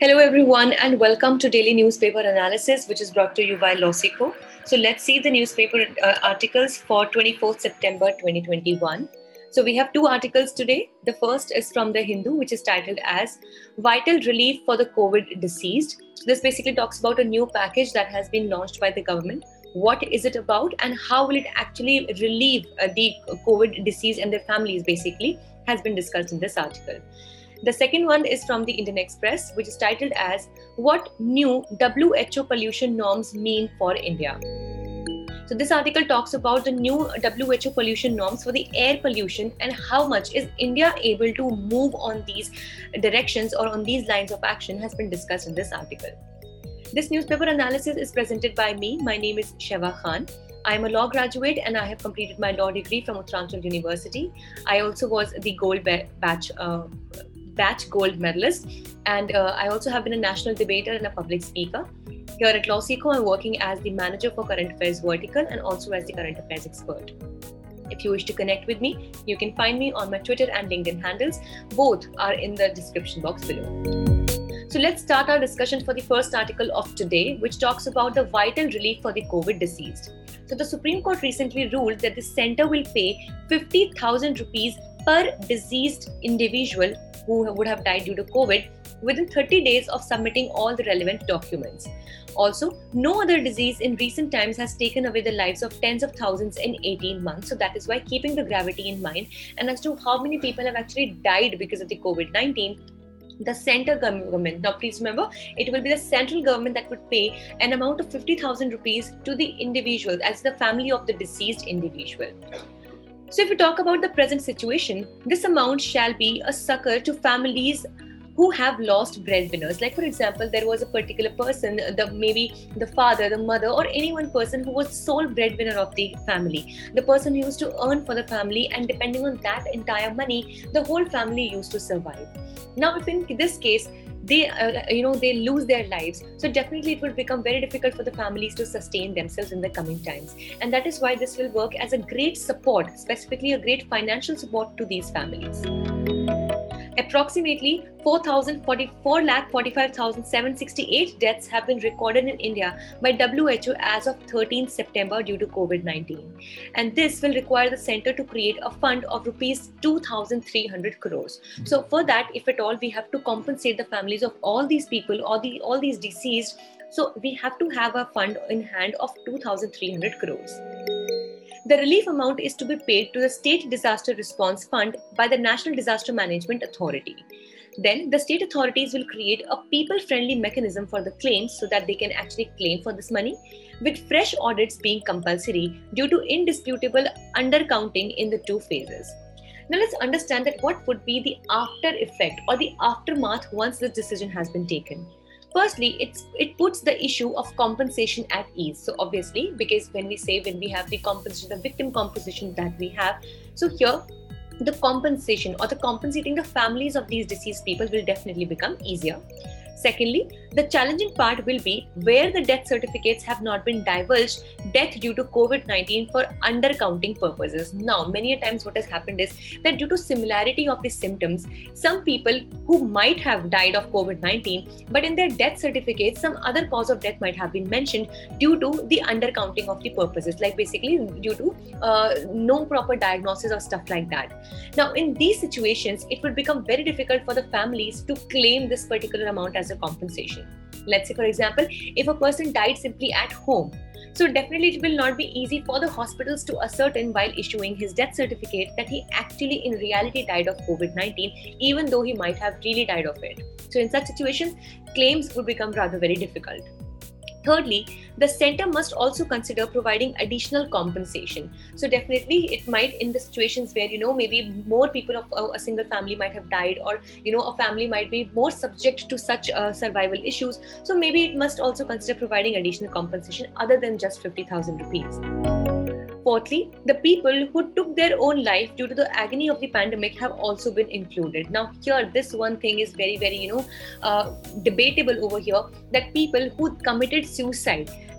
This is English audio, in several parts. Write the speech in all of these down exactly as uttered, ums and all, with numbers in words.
Hello, everyone, and welcome to Daily Newspaper Analysis, which is brought to you by Losico. So, let's see the newspaper uh, articles for twenty-fourth September twenty twenty-one. So, we have two articles today. The first is from The Hindu, which is titled as Vital Relief for the COVID Deceased. So, this basically talks about a new package that has been launched by the government. What is it about, and how will it actually relieve uh, the COVID deceased and their families, basically, has been discussed in this article. The second one is from the Indian Express, which is titled as What New W H O Pollution Norms Mean for India. So this article talks about the new W H O pollution norms for the air pollution and how much is India able to move on these directions or on these lines of action has been discussed in this article. This newspaper analysis is presented by me. My name is Sheva Khan. I am a law graduate and I have completed my law degree from Uttaranchal University. I also was the gold batch uh, batch gold medalist, and uh, I also have been a national debater and a public speaker. Here at Losico, I'm working as the manager for current affairs vertical and also as the current affairs expert. If you wish to connect with me, you can find me on my Twitter and LinkedIn handles. Both are in the description box below. So let's start our discussion for the first article of today, which talks about the vital relief for the COVID deceased. So the Supreme Court recently ruled that the centre will pay fifty thousand rupees per deceased individual who would have died due to COVID within thirty days of submitting all the relevant documents. Also, no other disease in recent times has taken away the lives of tens of thousands in eighteen months. So that is why, keeping the gravity in mind and as to how many people have actually died because of the COVID nineteen, the central government, now please remember, it will be the central government that would pay an amount of fifty thousand rupees to the individual as the family of the deceased individual. So if we talk about the present situation, this amount shall be a succor to families who have lost breadwinners. Like for example, there was a particular person, the maybe the father, the mother, or any one person who was sole breadwinner of the family. The person who used to earn for the family, and depending on that entire money, the whole family used to survive. Now, if in this case, they uh, you know they lose their lives, so definitely it will become very difficult for the families to sustain themselves in the coming times, and that is why this will work as a great support, specifically a great financial support to these families. Approximately four lakh forty-five thousand seven hundred sixty-eight deaths have been recorded in India by W H O as of thirteenth September due to COVID nineteen. And this will require the centre to create a fund of rupees two thousand three hundred crores. So for that, if at all, we have to compensate the families of all these people or the all these deceased. So we have to have a fund in hand of two thousand three hundred crores. The relief amount is to be paid to the State Disaster Response Fund by the National Disaster Management Authority. Then the state authorities will create a people-friendly mechanism for the claims so that they can actually claim for this money, with fresh audits being compulsory due to indisputable undercounting in the two phases. Now let's understand that what would be the after effect or the aftermath once this decision has been taken. Firstly, it's, it puts the issue of compensation at ease. So obviously, because when we say when we have the compensation, the victim compensation that we have, so here the compensation or the compensating the families of these deceased people will definitely become easier. Secondly, the challenging part will be where the death certificates have not been divulged, death due to COVID nineteen for undercounting purposes. Now, many a times what has happened is that due to similarity of the symptoms, some people who might have died of COVID nineteen, but in their death certificates, some other cause of death might have been mentioned due to the undercounting of the purposes, like basically due to uh, no proper diagnosis or stuff like that. Now, in these situations, it would become very difficult for the families to claim this particular amount as a compensation. Let's say, for example, if a person died simply at home, so definitely it will not be easy for the hospitals to ascertain while issuing his death certificate that he actually in reality died of COVID nineteen, even though he might have really died of it. So in such situations, claims would become rather very difficult. Thirdly, the centre must also consider providing additional compensation. So definitely it might, in the situations where, you know, maybe more people of a, a single family might have died, or, you know, a family might be more subject to such uh, survival issues. So maybe it must also consider providing additional compensation other than just fifty thousand rupees. Fourthly, the people who took their own life due to the agony of the pandemic have also been included. Now here, this one thing is very, very, you know, uh, debatable over here, that people who committed suicide,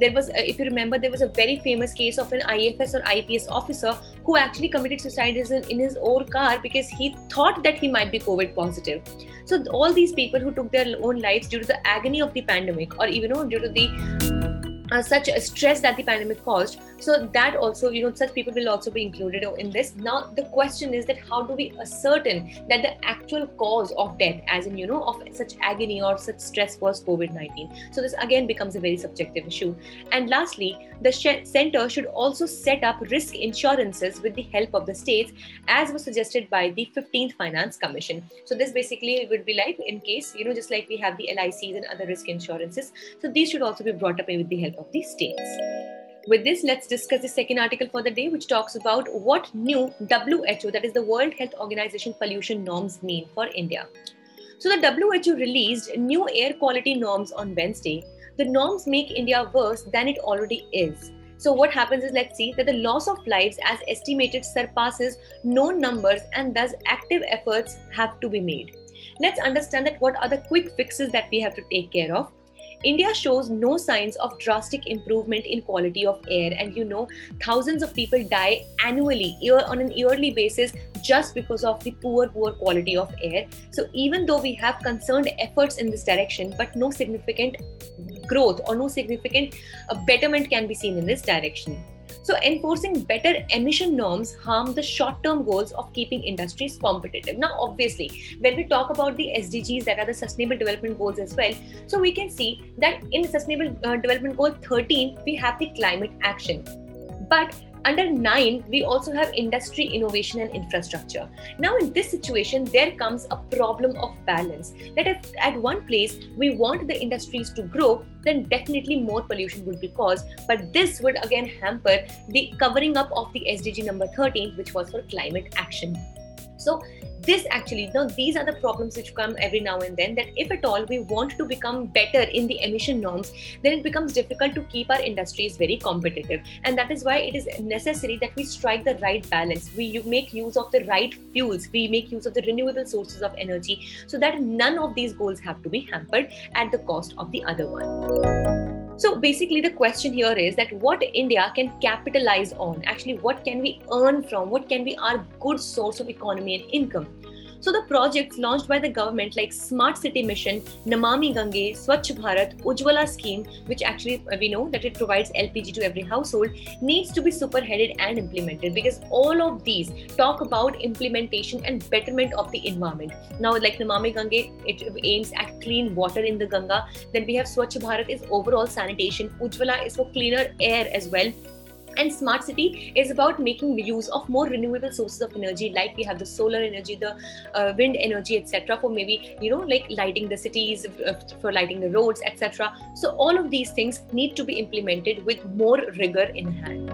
There was, uh, if you remember, there was a very famous case of an I A F S or I P S officer who actually committed suicide in his own car because he thought that he might be COVID positive. So all these people who took their own lives due to the agony of the pandemic, or even, you know, due to the Uh, such a stress that the pandemic caused. So that also, you know, such people will also be included in this. Now, the question is that how do we ascertain that the actual cause of death, as in, you know, of such agony or such stress was COVID nineteen? So this again becomes a very subjective issue. And lastly, the sh- center should also set up risk insurances with the help of the states, as was suggested by the fifteenth Finance Commission. So this basically would be like, in case, you know, just like we have the L I Cs and other risk insurances. So these should also be brought up with the help of the states. With this, let's discuss the second article for the day, which talks about what new W H O, that is the World Health Organization pollution norms, mean for India. So the W H O released new air quality norms on Wednesday. The norms make India worse than it already is. So what happens is, let's see, that the loss of lives as estimated surpasses known numbers, and thus active efforts have to be made. Let's understand that what are the quick fixes that we have to take care of. India shows no signs of drastic improvement in quality of air, and you know, thousands of people die annually, year on an yearly basis, just because of the poor, poor quality of air. So even though we have concerned efforts in this direction, but no significant growth or no significant uh, betterment can be seen in this direction. So enforcing better emission norms harm the short-term goals of keeping industries competitive. Now, obviously, when we talk about the S D Gs, that are the Sustainable Development Goals as well, so we can see that in Sustainable uh, Development Goal thirteen, we have the climate action. But under nine, we also have industry, innovation and infrastructure. Now, in this situation, there comes a problem of balance. That if at one place we want the industries to grow, then definitely more pollution would be caused. But this would again hamper the covering up of the S D G number thirteen, which was for climate action. So this actually, now these are the problems which come every now and then, that if at all we want to become better in the emission norms, then it becomes difficult to keep our industries very competitive. And that is why it is necessary that we strike the right balance. We make use of the right fuels, we make use of the renewable sources of energy, so that none of these goals have to be hampered at the cost of the other one. So basically the question here is that what India can capitalize on, actually what can we earn from, what can be our good source of economy and income. So the projects launched by the government like Smart City Mission, Namami Gange, Swachh Bharat, Ujjwala scheme, which actually we know that it provides L P G to every household, needs to be superheaded and implemented, because all of these talk about implementation and betterment of the environment. Now, like Namami Gange, it aims at clean water in the Ganga. Then we have Swachh Bharat is overall sanitation. Ujjwala is for cleaner air as well. And Smart City is about making use of more renewable sources of energy, like we have the solar energy, the uh, wind energy, et cetera, for maybe, you know, like lighting the cities, uh, for lighting the roads, et cetera. So all of these things need to be implemented with more rigor in hand.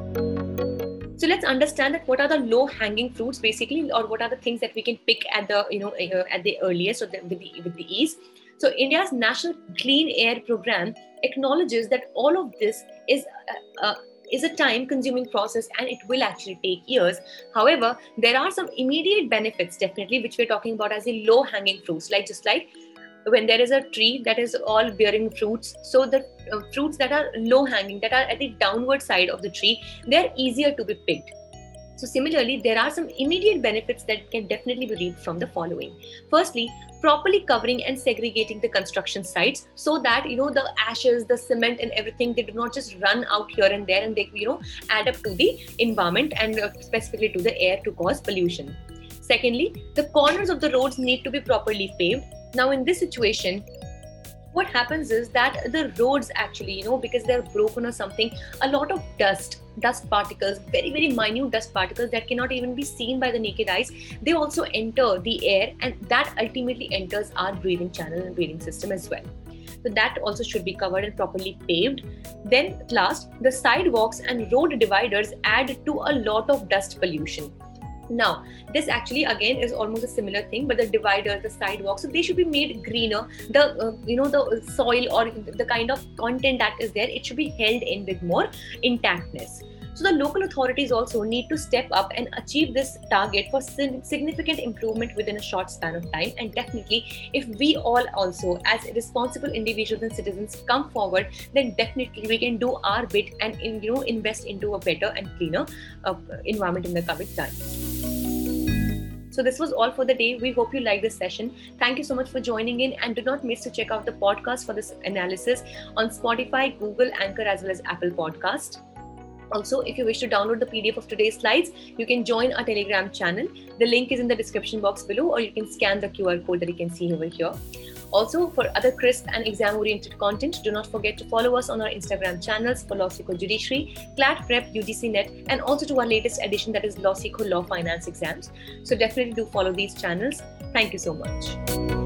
So let's understand that what are the low-hanging fruits, basically, or what are the things that we can pick at the, you know, uh, at the earliest, or the, with the with the ease. So India's National Clean Air Program acknowledges that all of this is uh, uh, is a time-consuming process, and it will actually take years. However, there are some immediate benefits, definitely, which we're talking about as the low-hanging fruits, like just like when there is a tree that is all bearing fruits, so the uh, fruits that are low-hanging, that are at the downward side of the tree, they're easier to be picked. So similarly, there are some immediate benefits that can definitely be reaped from the following. Firstly, properly covering and segregating the construction sites, so that, you know, the ashes, the cement and everything, they do not just run out here and there, and they, you know, add up to the environment and uh, specifically to the air to cause pollution. Secondly, the corners of the roads need to be properly paved. Now, in this situation, what happens is that the roads actually, you know, because they're broken or something, a lot of dust, dust particles, very, very minute dust particles that cannot even be seen by the naked eyes, they also enter the air, and that ultimately enters our breathing channel and breathing system as well. So that also should be covered and properly paved. Then last, the sidewalks and road dividers add to a lot of dust pollution. Now, this actually again is almost a similar thing, but the dividers, the sidewalks, so they should be made greener. The uh, you know the soil or the kind of content that is there, it should be held in with more intactness. So the local authorities also need to step up and achieve this target for significant improvement within a short span of time. And definitely, if we all also as responsible individuals and citizens come forward, then definitely we can do our bit and you know invest into a better and cleaner uh, environment in the coming times. So this was all for the day. We hope you liked this session. Thank you so much for joining in, and do not miss to check out the podcast for this analysis on Spotify, Google, Anchor, as well as Apple Podcast. Also, if you wish to download the P D F of today's slides, you can join our Telegram channel. The link is in the description box below, or you can scan the Q R code that you can see over here. Also, for other crisp and exam-oriented content, do not forget to follow us on our Instagram channels for LawSikho Judiciary, CLAT Prep, U G C Net, and also to our latest edition, that is LawSikho Law Finance Exams. So definitely do follow these channels. Thank you so much.